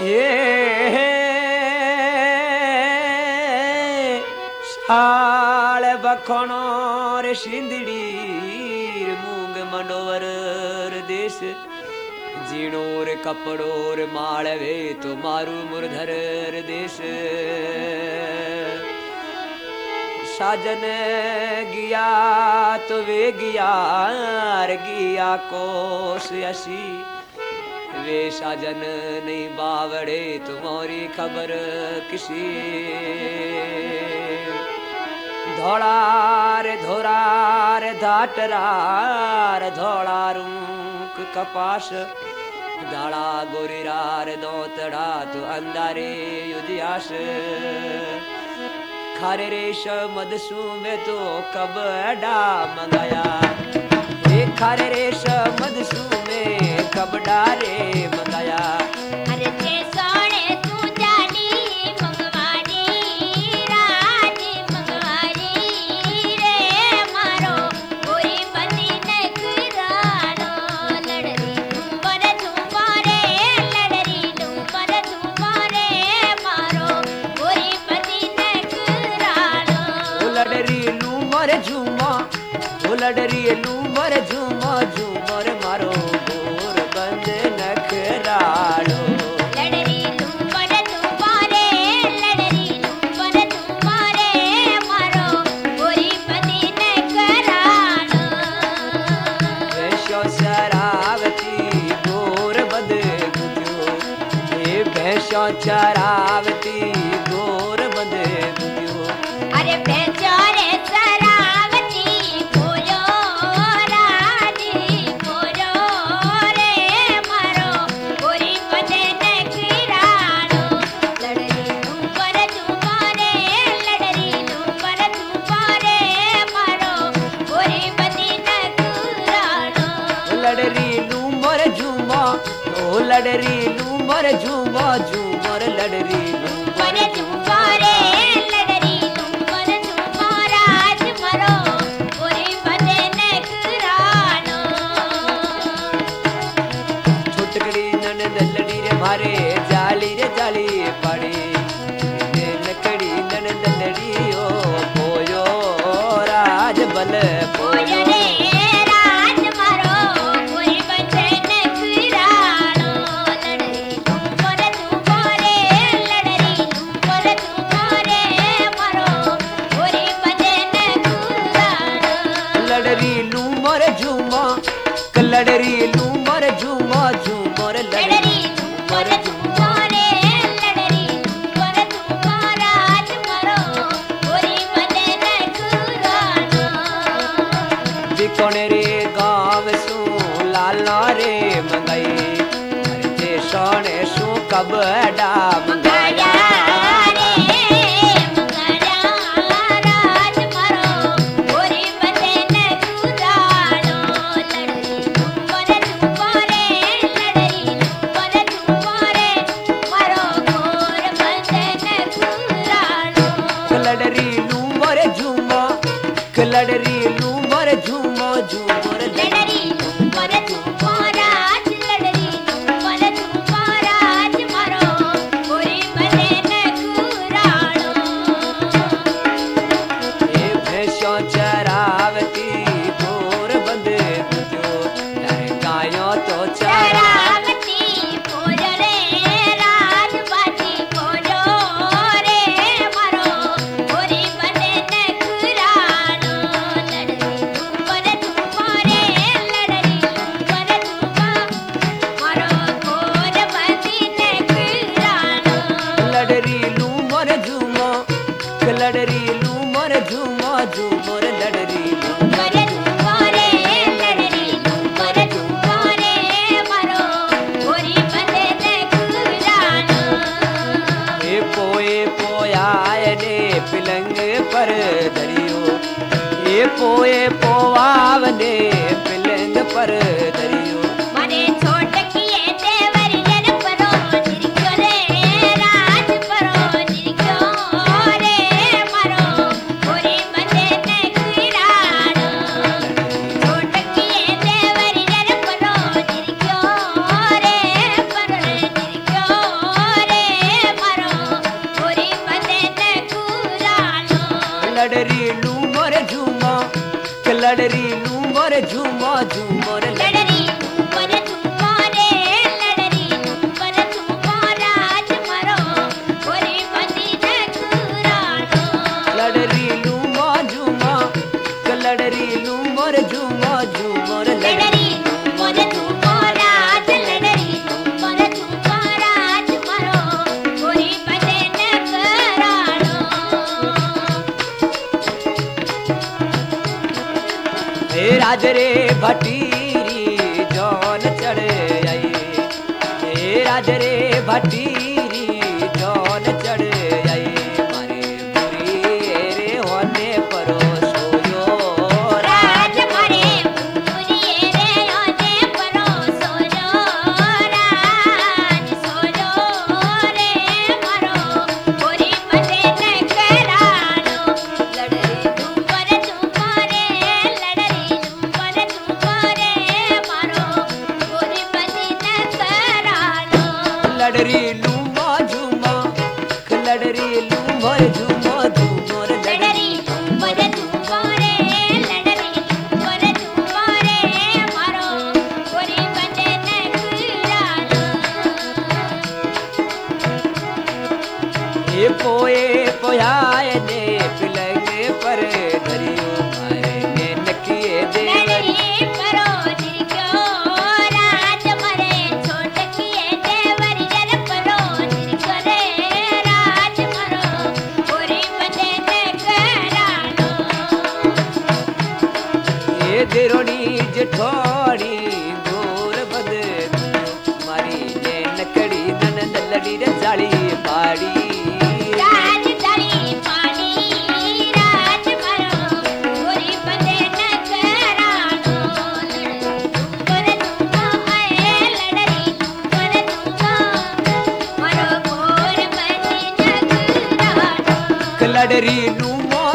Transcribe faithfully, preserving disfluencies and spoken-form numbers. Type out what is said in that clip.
ये शाल बखणो रे सिंदड़ी मूंग मनोवर देश जीणो रे कपड़ो रे माळवे तो मारू मुरधर देश साजन गिया तो वे गिया रे गिया कोस असी वे साजन नहीं बावड़े तुम्हारी खबर किसी धोड़ा रे धोरा रे धाटरा रे धोड़ा रूक कपास दाड़ा गोरीरा रे दोतड़ा तो अंधारे युदियास खारे रेशम मदसू में तो कब अडा मंगाया ये खारे रेशम मदसू में कब डारे मंगाया अरे जे सोने तू जानी मंगवारी राज मंगवारी रे मारो कोई बनी नखरानो लड़री झूमर झूमरे लड़री झूमर झूमरे मारो कोई बनी नखरानो लड़री लूमर झूमा लड़री लूमर झूमा झूमर मारो गोर बंद नखरालो लड़री लूमर झूमरे लड़री झूमर झूमरे मारो कोई बनी नखरानो भैंसो चरावती गोर बंद गुदियो ये भैंसो चरावती गोर बंद गुदियो अरे बेचारे सरावती कोयो राजी कोयो रे मारो गोरी बदे नखरानो लड़री लूमर झूमरे लड़री लूमर झूमरे मारो गोरी बदी नखरानो लड़री लूमर झूमा ओ लड़री लूमर झूमा झूमर लड़री मन लूमर झूमरे लड़री लूमर झूमराज मरो गोरी बदे नखरानो छुटकड़ी ननद लड़ी रे मारे जाली रे जाली पड़ी ने लकड़ी ननद लड़ी ओ पोयो राज बल पोयो रे राज मरो गोरी बदे नखरानो लड़री लूमर झूमरे लड़री लूमर झूमरे मरो गोरी बदे नखरानो लड़री लूमर झूमा लड़री लूमर झूमा झूमर लड़री लड़री लूमर झूमरे लड़री लूमर झूमराज मरो गोरी बदे नखरानो बिकोने रे गाँव सू लाला रे मंगाई अरे ते सोने सू कब अडा मंगाया रे मंगया राज मरो गोरी बदे नखरानो लड़री लूमर झूमरे लड़री लूमर झूमरे मरो गोर बदे नखरानो लड़री लूमर झूमा लड़री लूमर झूमा झूमर लड़री लूमर झूमराज लड़री लूमर झूमराज मरो गोरी बदे नखरानो ये भैंसो चरावती गोर बंद गुजो यार गायों तो चरा चरावती पोजो रे राज बाजी पोजो रे मारो गोरी बदे नखरानो लड़री लूमर झूमरे लड़री लूमर झूमा मारो गोर बदी नखरानो लड़री लूमर झूमा लड़री लूमर झूमा झूमर लड़री लूमर लूमर झूमरे लड़री लूमर झूमरे मारो गोरी बदे नखरानो ये पोए पोयाय ने पिलंग पर धरियो ये पोए पोवावने पिलंग पर धरियो मरे छोट किए देवर जन परो निरक्यो रे राज परो निरक्यो रे मारो गोरी बदे नखरानो छोट किए देवर जन परो निरक्यो रे परो निरक्यो लड़री लूमर झूमो झूमो रे लड़री झूमर झूमो रे लड़री झूमर झूमो राज मारो गोरी बंदी नखरानो लड़री लूमो झूमो लड़री लूमर झूमो झूमो रे लड़री झूमर झूमो राज लड़री झूमर झूमो राज मारो गोरी बंदी नखरानो हे राज रे भटीरी जौन चढ़ आई हे राज रे भटीरी जौन चढ़ आई मारे बुरी रे होने परो सोयो राज मारे पूरी रे होने परो सोजो राज सोजो रे मारो गोरी बंदे नखरानो लड़री झूमर झूमो रे लड़री झूमर झूमो रे मारो गोरी बंदी नखरानो लड़री लूमो झूमो लड़री लूमर झूमो झूमो रे लड़री झूमर झूमो रे लड़री झूमर झूमो रे मारो गोरी बंदे नखरानो ये पोए पोयाए ने पिलंगे पर धरियो मारे ने नकिए देवर लड़री परो जिरक्यो राज मरे छोट किए देवर जर परो जिरक्यो रे राज मरो गोरी बंदे नखरानो ये देरोनी जेठोड़ी गोर बद मारी ने नकड़ी नन दलड़ी रे जाली पाड़ी राज जाली पानी राज मरो गोरी बंदे नखरानो झूमर झूमो आए लड़री झूमर झूमो मरो गोर बंदी नखरानो लड़री लूमो